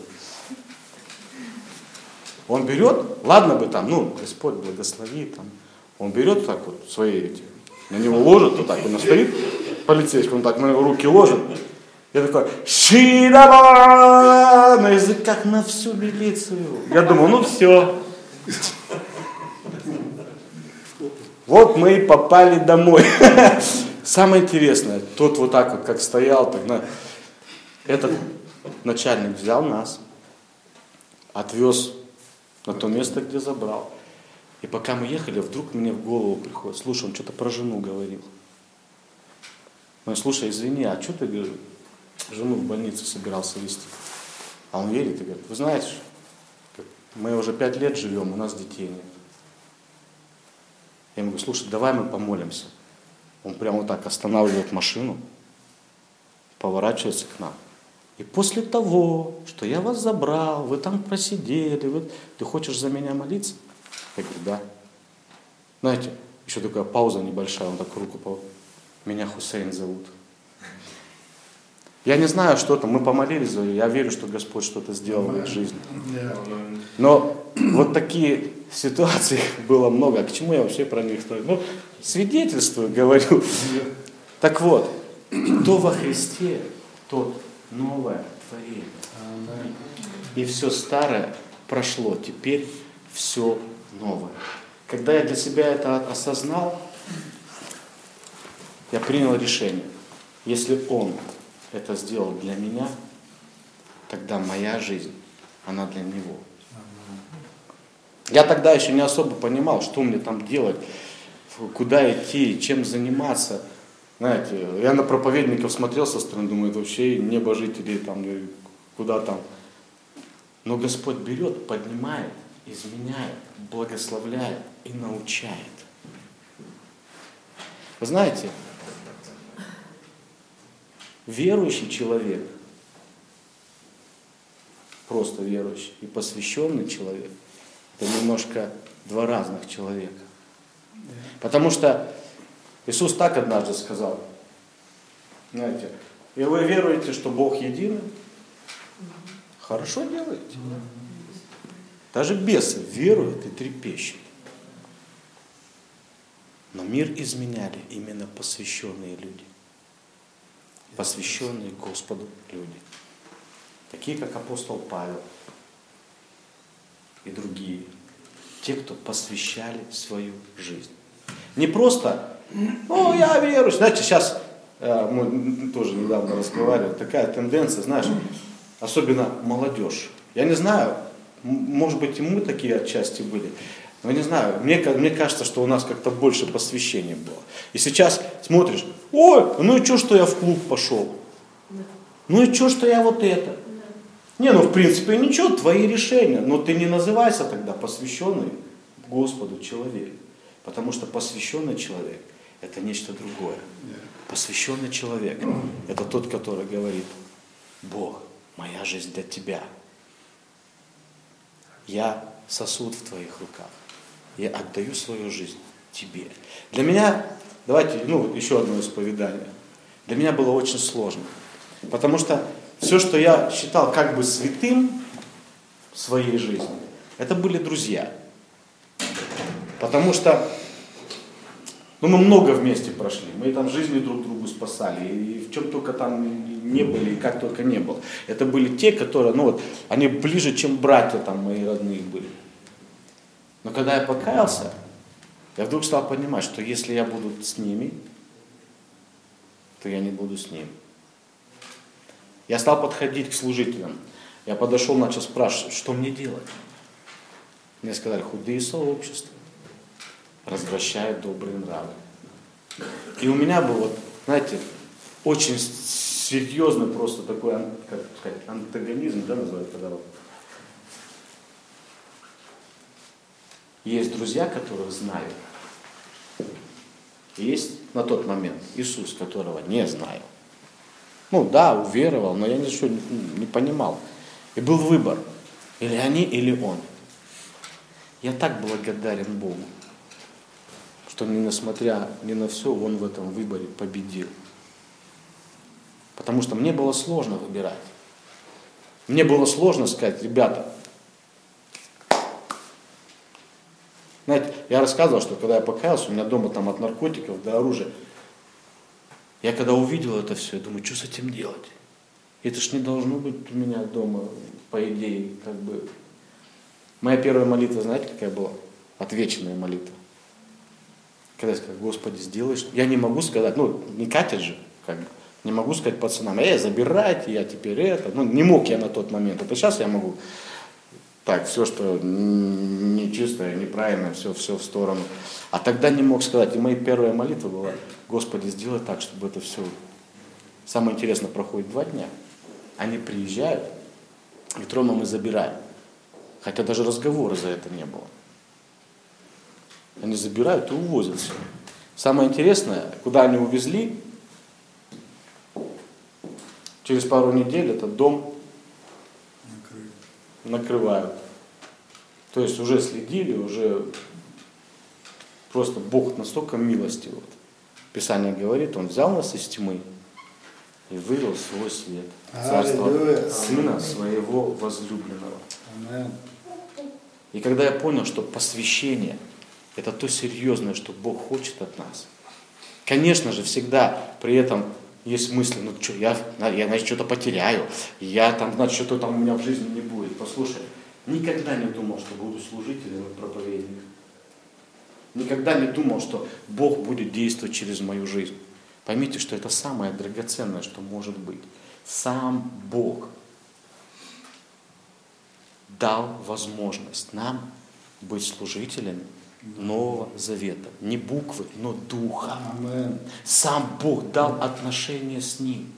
Он берет, ладно бы там, Господь благослови, там. Он берет так вот свои на него ложит, вот так, он стоит, полицейский, он так на него руки ложит. Я такой, шидаба, на языках на всю милицию. Я думаю, все. Вот мы и попали домой. самое интересное, тот вот так вот, как стоял, тогда этот начальник взял нас, отвез на то место, где забрал. И пока мы ехали, вдруг мне в голову приходит, слушай, он что-то про жену говорил. Ну, слушай, извини, а что ты, говорю, жену в больницу собирался везти? А он верит и говорит, вы знаете, мы уже 5 лет живем, у нас детей нет. Я ему говорю, слушай, давай мы помолимся. Он прямо вот так останавливает машину, поворачивается к нам. И после того, что я вас забрал, вы там просидели, ты хочешь за меня молиться? Я говорю, да. Знаете, еще такая пауза небольшая, он так руку меня Хусейн зовут. Я не знаю, что там, мы помолились за ее, я верю, что Господь что-то сделал в их жизни. Но вот такие ситуации было много. А к чему я вообще про них говорю? Ну, свидетельствую, говорю. Так вот, кто во Христе, тот новое творение. И все старое прошло, теперь все новое. Когда я для себя это осознал, я принял решение. Если Он это сделал для меня, тогда моя жизнь, она для Него. Я тогда еще не особо понимал, что мне там делать, куда идти, чем заниматься. Знаете, я на проповедников смотрел со стороны, думаю, это вообще небожители, там, куда там. Но Господь берет, поднимает, изменяет, благословляет и научает. Вы знаете, верующий человек, просто верующий и посвященный человек, это немножко два разных человека. Потому что Иисус так однажды сказал, знаете, и вы веруете, что Бог един? Хорошо делаете. Даже бесы веруют и трепещут. Но мир изменяли именно посвященные люди. Посвященные Господу люди. Такие, как апостол Павел и другие. Те, кто посвящали свою жизнь. Не просто, я верующий. Знаете, сейчас, мы тоже недавно разговаривали, такая тенденция, знаешь, особенно молодежь. Я не знаю, может быть и мы такие отчасти были, но не знаю, мне кажется, что у нас как-то больше посвящения было. И сейчас смотришь, ну и что я в клуб пошел? Ну и что я вот это? Не, в принципе ничего, твои решения, но ты не называйся тогда посвященный Господу человек. Потому что посвященный человек – это нечто другое. Посвященный человек – это тот, который говорит, Бог, моя жизнь для Тебя. Я сосуд в Твоих руках. Я отдаю свою жизнь Тебе. Для меня, давайте, еще одно исповедание. Для меня было очень сложно. Потому что все, что я считал как бы святым в своей жизни, это были друзья. Потому что мы много вместе прошли, мы там жизни друг другу спасали, и в чем только там не были, и как только не было. Это были те, которые, они ближе, чем братья там мои родные были. Но когда я покаялся, я вдруг стал понимать, что если я буду с ними, то я не буду с ними. Я стал подходить к служителям. Я подошел, начал спрашивать, что мне делать. Мне сказали, худые сообщества развращают добрые нравы. И у меня был, знаете, очень серьезный просто такой, как сказать, антагонизм, называют, когда есть друзья, которых знаю. Есть на тот момент Иисус, которого не знаю. Уверовал, но я ничего не понимал. И был выбор, или они, или он. Я так благодарен Богу, что несмотря ни на все, он в этом выборе победил. Потому что мне было сложно выбирать. Мне было сложно сказать, ребята, знаете, я рассказывал, что когда я покаялся, у меня дома там от наркотиков до оружия. Я когда увидел это все, я думаю, что с этим делать? Это ж не должно быть у меня дома, по идее, как бы. Моя первая молитва, знаете, какая была? Отвеченная молитва. Когда я сказал, Господи, сделай, что... Я не могу сказать, не катит же, как бы. Не могу сказать пацанам, забирайте, я теперь это. Не мог я на тот момент. Это сейчас я могу. Так, все, что нечистое, неправильное, все в сторону. А тогда не мог сказать. И моя первая молитва была, Господи, сделай так, чтобы это все... Самое интересное, проходит 2 дня. Они приезжают, и Трома мы забираем. Хотя даже разговора за это не было. Они забирают и увозят все. Самое интересное, куда они увезли, через пару недель этот дом накрывают. То есть уже следили, уже просто Бог настолько милостив. Писание говорит, Он взял нас из тьмы и вывел в свой свет. Царство Сына Своего возлюбленного. И когда я понял, что посвящение – это то серьезное, что Бог хочет от нас. Конечно же, всегда при этом есть мысли, я значит, что-то потеряю, значит, что-то там у меня в жизни не будет. Послушай, никогда не думал, что буду служителем и проповедником. Никогда не думал, что Бог будет действовать через мою жизнь. Поймите, что это самое драгоценное, что может быть. Сам Бог дал возможность нам быть служителями Нового Завета. Не буквы, но Духа. Амен. Сам Бог дал отношения с Ним.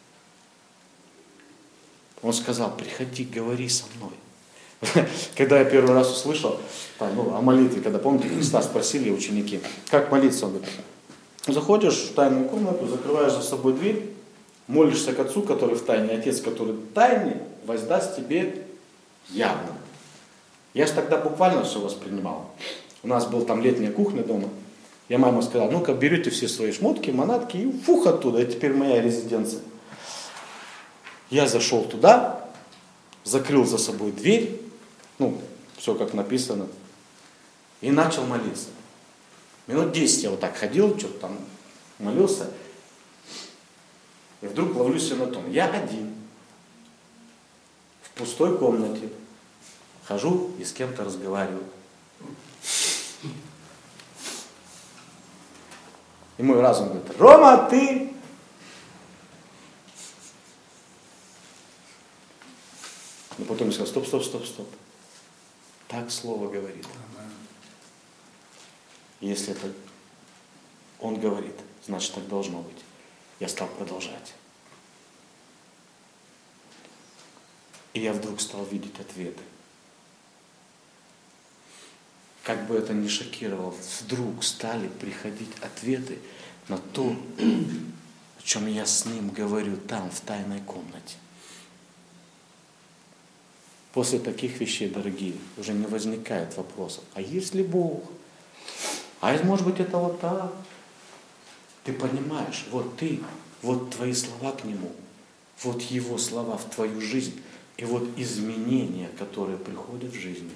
Он сказал, приходи, говори со мной. Когда я первый раз услышал о молитве, когда, помните, Христа спросили ученики, как молиться, он говорит, заходишь в тайную комнату, закрываешь за собой дверь, молишься к Отцу, который в тайне, Отец, который в тайне, воздаст тебе явно. Я же тогда буквально все воспринимал. У нас была там летняя кухня дома. Я маме сказал, ну-ка берите все свои шмотки, манатки и фух оттуда, это теперь моя резиденция. Я зашел туда, закрыл за собой дверь, все как написано, и начал молиться. Минут 10 я вот так ходил, что-то там молился, и вдруг ловлю себя на том, я один, в пустой комнате, хожу и с кем-то разговариваю. И мой разум говорит, Рома, ты... Но потом я сказал, стоп. Так Слово говорит. Если это Он говорит, значит так должно быть. Я стал продолжать. И я вдруг стал видеть ответы. Как бы это ни шокировало, вдруг стали приходить ответы на то, о чем я с Ним говорю там, в тайной комнате. После таких вещей, дорогие, уже не возникает вопросов. А есть ли Бог? А может быть это вот так? Ты понимаешь, вот ты, вот твои слова к Нему, вот Его слова в твою жизнь, и вот изменения, которые приходят в жизнь.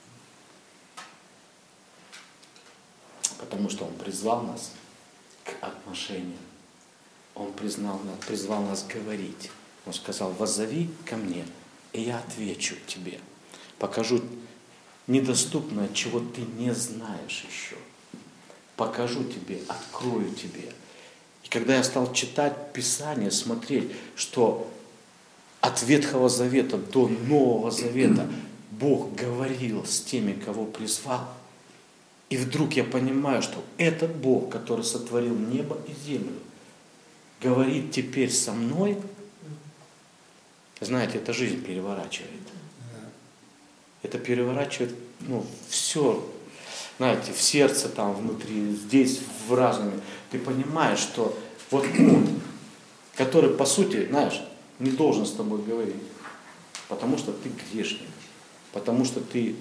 Потому что Он призвал нас к отношениям. Он призвал нас говорить. Он сказал, воззови ко мне, и я отвечу тебе. Покажу недоступное, чего ты не знаешь еще. Покажу тебе, открою тебе. И когда я стал читать Писание, смотреть, что от Ветхого Завета до Нового Завета Бог говорил с теми, кого призвал, и вдруг я понимаю, что этот Бог, который сотворил небо и землю, говорит теперь со мной. Знаете, это жизнь переворачивает. Это переворачивает, все, знаете, в сердце там внутри, здесь в разуме. Ты понимаешь, что вот Он, который, по сути, знаешь, не должен с тобой говорить, потому что ты грешник, потому что ты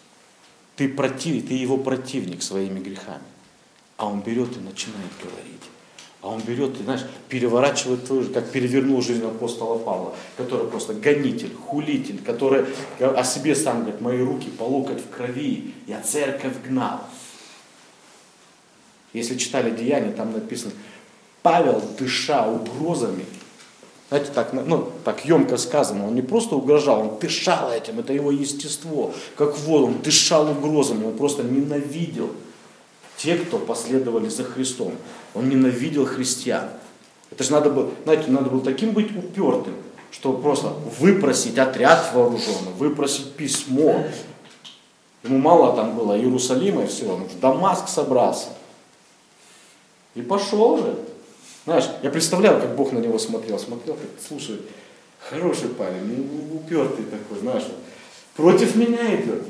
его противник своими грехами. А Он берет и начинает говорить. А Он берет и, знаешь, переворачивает твою жизнь, как перевернул жизнь апостола Павла, который просто гонитель, хулитель, который о себе сам говорит, мои руки по локоть в крови, я церковь гнал. Если читали Деяния, там написано, Павел, дыша угрозами, знаете, так емко сказано, он не просто угрожал, он дышал этим, это его естество, как воду, он дышал угрозами, он просто ненавидел те, кто последовали за Христом. Он ненавидел христиан. Это же надо было, знаете, надо было таким быть упертым, что просто выпросить отряд вооруженный, выпросить письмо. Ему мало там было Иерусалима и всего, он в Дамаск собрался. И пошел же. Знаешь, я представлял, как Бог на него смотрел, как, слушай, хороший парень, упертый такой, знаешь, против меня идет.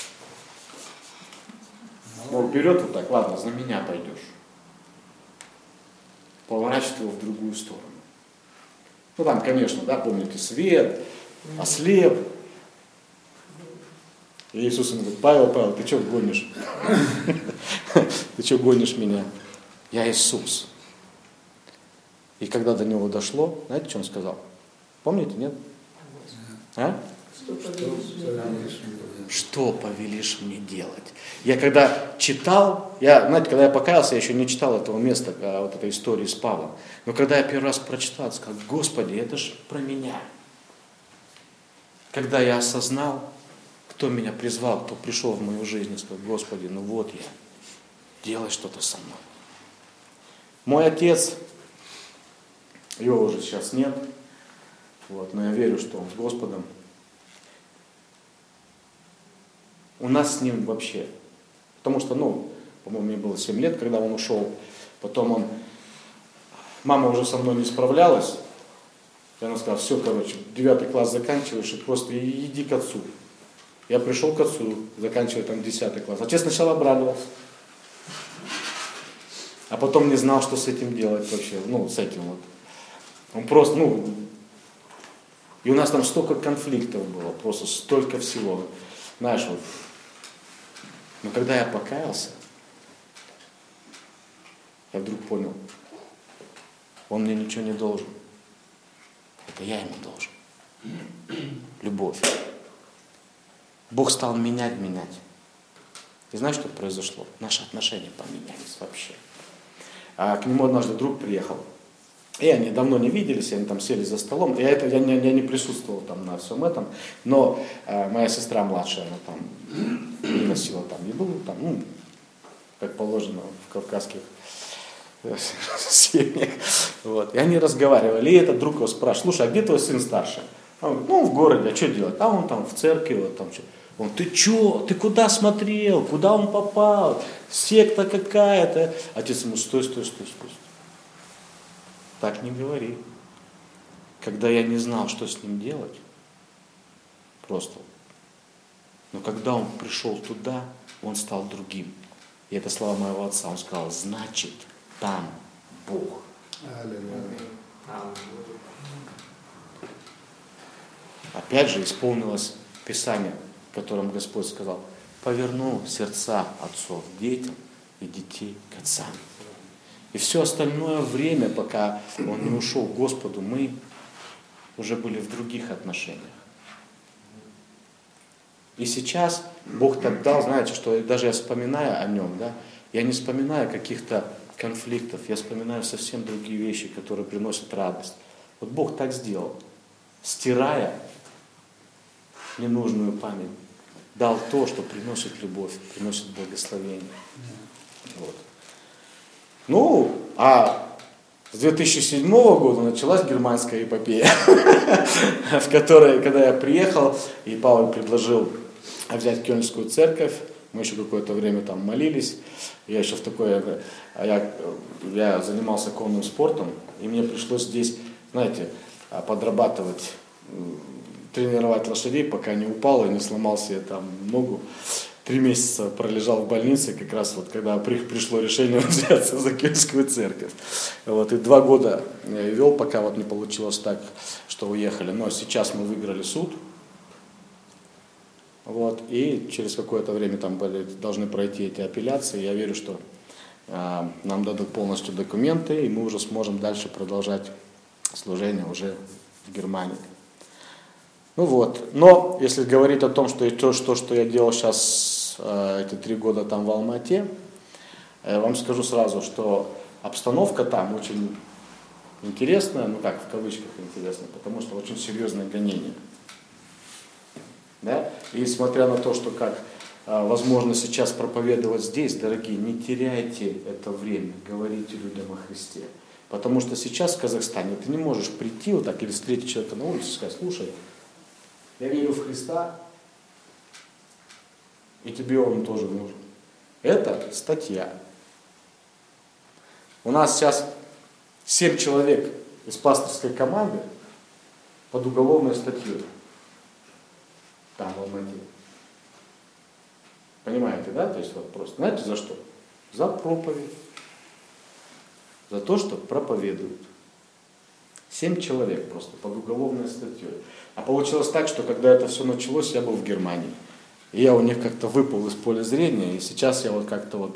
Он берет вот так, ладно, за меня пойдешь. Поворачивает его в другую сторону. Ну там, конечно, да, помните, свет, ослеп. И Иисус ему говорит: Павел, ты что гонишь? Ты что гонишь меня? Я Иисус. И когда до него дошло, знаете, что он сказал? Помните, нет? А? Что повелишь мне делать? Я когда читал, знаете, когда я покаялся, я еще не читал этого места, вот этой истории с Павлом. Но когда я первый раз прочитал, я сказал: Господи, это ж про меня. Когда я осознал, кто меня призвал, кто пришел в мою жизнь, и сказал: Господи, ну вот я, делай что-то со мной. Мой отец, его уже сейчас нет, вот, но я верю, что он с Господом. У нас с ним вообще, потому что, по-моему, мне было 7 лет, когда он ушел, потом мама уже со мной не справлялась, и она сказала: все, 9 класс заканчиваешь, и просто иди к отцу. Я пришел к отцу, заканчивая там 10 класс. Отец сначала обрадовался, а потом не знал, что с этим делать вообще, с этим вот. Он просто, и у нас там столько конфликтов было, просто столько всего, знаешь, вот. Но когда я покаялся, я вдруг понял, он мне ничего не должен. Это я ему должен. Любовь. Бог стал менять. И знаешь, что произошло? Наши отношения поменялись вообще. А к нему однажды друг приехал. И они давно не виделись, они там сели за столом. Я не присутствовал там на всем этом. Но моя сестра младшая, она там приносила там еду, там, как положено в кавказских семьях. Вот. И они разговаривали. И этот друг его спрашивает: слушай, а где твой сын старший? Он говорит: в городе, а что делать? А он там в церкви, вот там что. Он: ты что? Ты куда смотрел? Куда он попал? Секта какая-то. Отец ему: стой. Так не говори. Когда я не знал, что с ним делать, просто. Но когда он пришел туда, он стал другим. И это слова моего отца. Он сказал: значит, там Бог. Опять же исполнилось Писание, в котором Господь сказал: поверну сердца отцов к детям и детей к отцам. И все остальное время, пока он не ушел к Господу, мы уже были в других отношениях. И сейчас Бог так дал, знаете, что даже я вспоминаю о нем, да, я не вспоминаю каких-то конфликтов, я вспоминаю совсем другие вещи, которые приносят радость. Вот Бог так сделал, стирая ненужную память, дал то, что приносит любовь, приносит благословение. Вот. А с 2007 года началась германская эпопея, в которой, когда я приехал, и Павел предложил взять Кёльнскую церковь, мы еще какое-то время там молились, я еще я занимался конным спортом, и мне пришлось здесь, знаете, подрабатывать, тренировать лошадей, пока не упал и не сломал себе там ногу. 3 месяца пролежал в больнице, как раз вот когда пришло решение взяться за Кёльнскую церковь. Вот, и 2 года я вел, пока вот не получилось так, что уехали. Но сейчас мы выиграли суд. Вот, и через какое-то время там должны пройти эти апелляции. Я верю, что нам дадут полностью документы, и мы уже сможем дальше продолжать служение уже в Германии. Но если говорить о том, что я делал сейчас эти 3 года там в Алма-Ате, я вам скажу сразу, что обстановка там очень интересная, в кавычках интересная, потому что очень серьезное гонение. Да? И несмотря на то, что как возможность сейчас проповедовать здесь, дорогие, не теряйте это время, говорите людям о Христе. Потому что сейчас в Казахстане ты не можешь прийти вот так или встретить человека на улице и сказать: слушай, я верю в Христа, и тебе он тоже нужен. Это статья. У нас сейчас 7 человек из пасторской команды под уголовной статьей. Там в Алмате. Понимаете, да? То есть вот просто. Знаете за что? За проповедь. За то, что проповедуют. 7 человек просто под уголовной статьей. А получилось так, что когда это все началось, я был в Германии. И я у них как-то выпал из поля зрения, и сейчас я вот как-то вот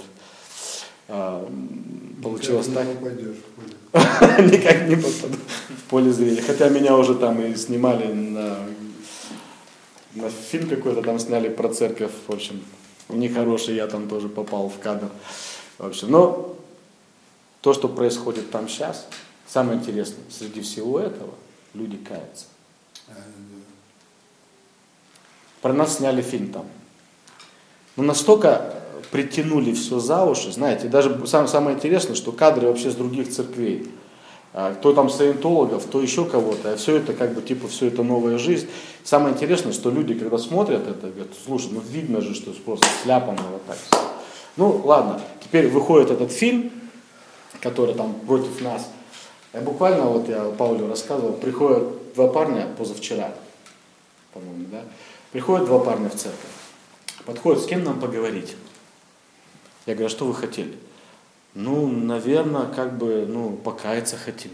получилось так. Никак не попаду в поле зрения. Хотя меня уже там и снимали на фильм какой-то, там сняли про церковь, в общем, нехороший, я там тоже попал в кадр. В общем, но то, что происходит там сейчас, самое интересное, среди всего этого люди каются. Про нас сняли фильм там. Но настолько притянули все за уши, знаете, даже самое интересное, что кадры вообще с других церквей. Кто там саентологов, кто еще кого-то, а все это как бы типа все это новая жизнь. Самое интересное, что люди, когда смотрят это, говорят: слушай, ну видно же, что просто сляпано вот так все. Ну ладно, теперь выходит этот фильм, который там против нас. Я буквально, вот я Паулю рассказывал, приходят 2 парня позавчера, по-моему, да? Приходят 2 парня в церковь, подходят: с кем нам поговорить? Я говорю: а что вы хотели? Ну, наверное, как бы, покаяться хотим.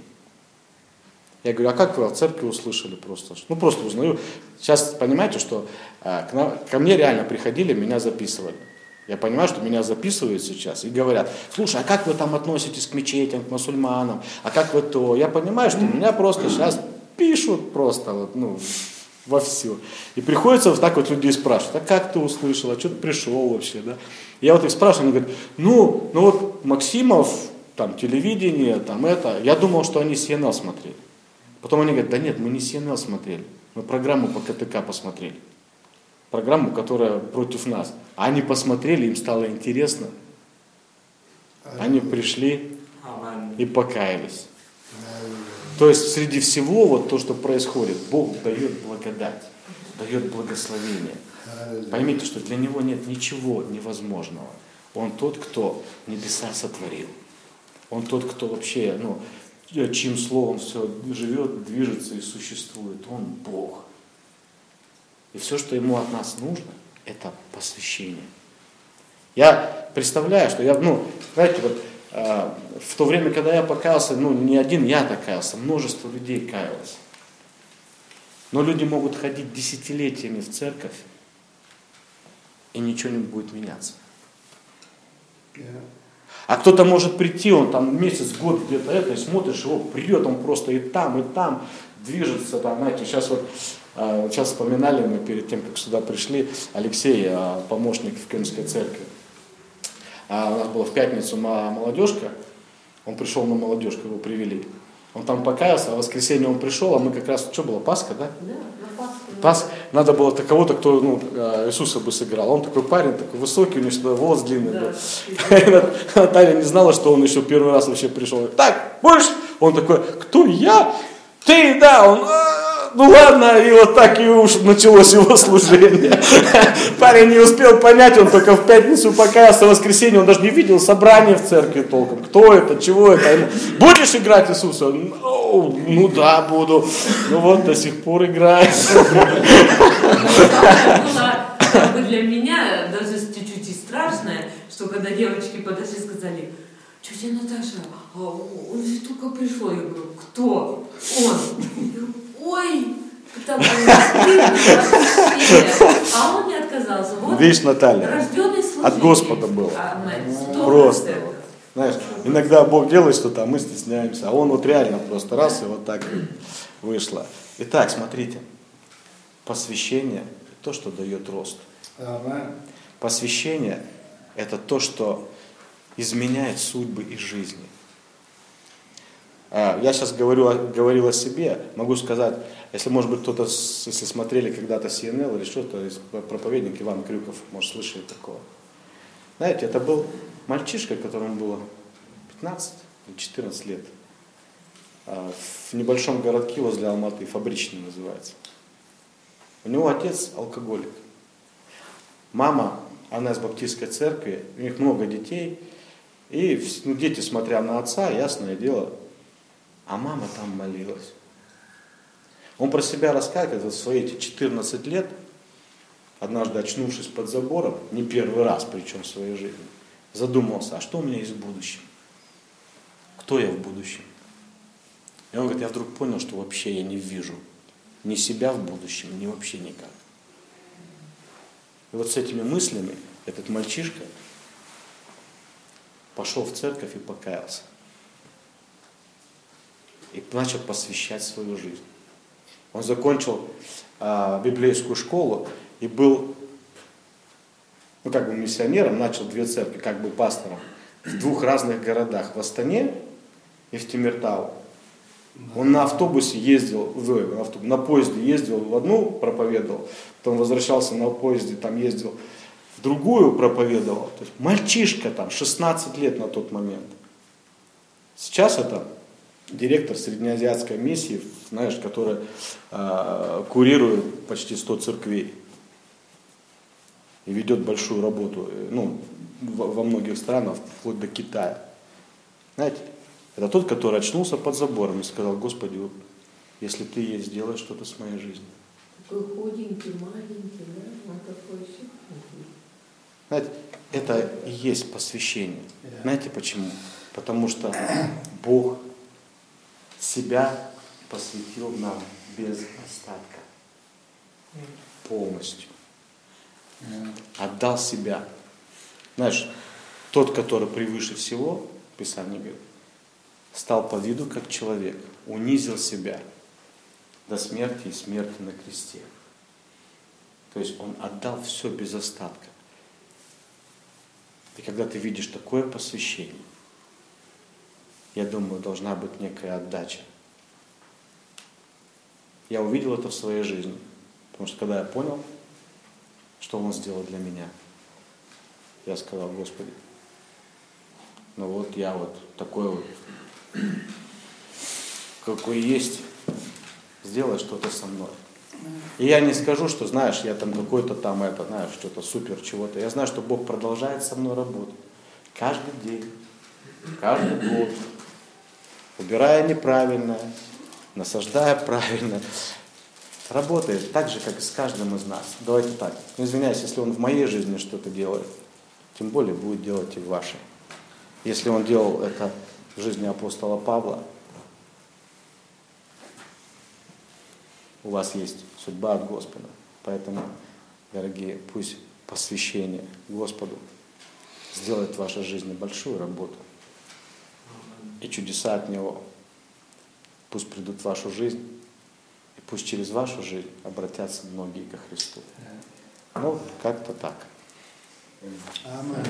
Я говорю: а как вы о церкви услышали просто? Ну, просто узнаю. Сейчас понимаете, что ко мне реально приходили, меня записывали. Я понимаю, что меня записывают сейчас и говорят: слушай, а как вы там относитесь к мечетям, к мусульманам? А как вы то? Я понимаю, что меня просто сейчас пишут просто вот, вовсю. И приходится вот так вот людей спрашивать: а как ты услышал, а что ты пришел вообще, да? Я вот их спрашиваю, они говорят: ну вот Максимов, там телевидение, там это. Я думал, что они CNN смотрели. Потом они говорят: да нет, мы не CNN смотрели, мы программу по КТК посмотрели. Программу, которая против нас. А они посмотрели, им стало интересно. Они пришли и покаялись. То есть среди всего вот то, что происходит, Бог дает благодать, дает благословение. Поймите, что для Него нет ничего невозможного. Он тот, кто небеса сотворил. Он тот, кто вообще, чьим словом все живет, движется и существует. Он Бог. И все, что Ему от нас нужно, это посвящение. Я представляю, что знаете, вот в то время, когда я покаялся, не один я так каялся, множество людей каялось. Но люди могут ходить десятилетиями в церковь, и ничего не будет меняться. А кто-то может прийти, он там месяц, год где-то и смотришь, его прет, он просто и там движется, там, знаете, сейчас вспоминали мы перед тем, как сюда пришли, Алексей, помощник в Кёльнской церкви. У нас была в пятницу молодежка, он пришел на молодежку, его привели. Он там покаялся, а в воскресенье он пришел, а мы как раз, что было, Пасха, да? Да, на Пасху. Пасха. Надо было кого-то, кто Иисуса бы сыграл. Он такой парень, такой высокий, у него всегда волос длинный был. Наталья не знала, что он еще первый раз вообще пришел. Так, будешь? Он такой: кто, я? Ты, да, он... Ну ладно, и вот так и уж началось его служение. Парень не успел понять, он только в пятницу покаялся, в воскресенье он даже не видел собрания в церкви толком. Кто это, чего это? Будешь играть Иисуса? Ну да, буду. Ну вот, до сих пор играет. Было для меня даже чуть-чуть и страшное, что когда девочки подошли и сказали: тетя Наташа, он же только пришел. Я говорю: кто? Он. Ой, потому а он не отказался. Вот, видишь, Наталья, рожденный служитель. От Господа был. Просто. Знаешь, иногда Бог делает что-то, а мы стесняемся. А Он вот реально просто раз и вот так вышло. Итак, смотрите. Посвящение – то, что дает рост. Посвящение – это то, что изменяет судьбы и жизни. Я сейчас говорил о себе, могу сказать, Если, может быть, кто-то, если смотрели когда-то CNN или что-то, проповедник Иван Крюков, может, слышали такого. Знаете, это был мальчишка, которому было 15 или 14 лет. В небольшом городке возле Алматы, Фабричный называется. У него отец алкоголик. Мама, она из баптистской церкви, у них много детей. И дети, смотря на отца, ясное дело, а мама там молилась. Он про себя рассказывает, вот в свои эти 14 лет, однажды очнувшись под забором, не первый раз причем в своей жизни, задумался, а что у меня есть в будущем? Кто я в будущем? И он говорит, я вдруг понял, что вообще я не вижу ни себя в будущем, ни вообще никак. И вот с этими мыслями этот мальчишка пошел в церковь и покаялся. И начал посвящать свою жизнь. Он закончил библейскую школу и был, миссионером, начал 2 церкви, пастором в 2 разных городах, в Астане и в Темиртау. Он на автобусе ездил, на поезде ездил в одну, проповедовал, потом возвращался на поезде, там ездил в другую, проповедовал. То есть мальчишка там, 16 лет на тот момент. Сейчас это директор среднеазиатской миссии, знаешь, которая курирует почти 100 церквей и ведет большую работу, во многих странах, вплоть до Китая. Знаете, это тот, который очнулся под забором и сказал, Господи, если Ты есть, сделай что-то с моей жизнью. Такой худенький, маленький, да? Он такой еще худенький. Знаете, это и есть посвящение. Знаете почему? Потому что Бог себя посвятил нам без остатка. Полностью. Отдал себя. Знаешь, тот, который превыше всего, Писание говорит, стал по виду как человек, унизил себя до смерти и смерти на кресте. То есть он отдал все без остатка. И когда ты видишь такое посвящение, я думаю, должна быть некая отдача. Я увидел это в своей жизни, потому что когда я понял, что Он сделал для меня, я сказал, Господи, я такой какой есть, сделай что-то со мной. И я не скажу, что, знаешь, я там какой-то там, что-то супер чего-то. Я знаю, что Бог продолжает со мной работать. Каждый день, каждый год, убирая неправильное, насаждая правильно. Работает так же, как и с каждым из нас. Давайте так. Извиняюсь, если Он в моей жизни что-то делает, тем более будет делать и в вашей. Если Он делал это в жизни апостола Павла, у вас есть судьба от Господа. Поэтому, дорогие, пусть посвящение Господу сделает в вашей жизни большую работу. И чудеса от Него пусть придут в вашу жизнь. И пусть через вашу жизнь обратятся многие ко Христу. Как-то так. Аминь.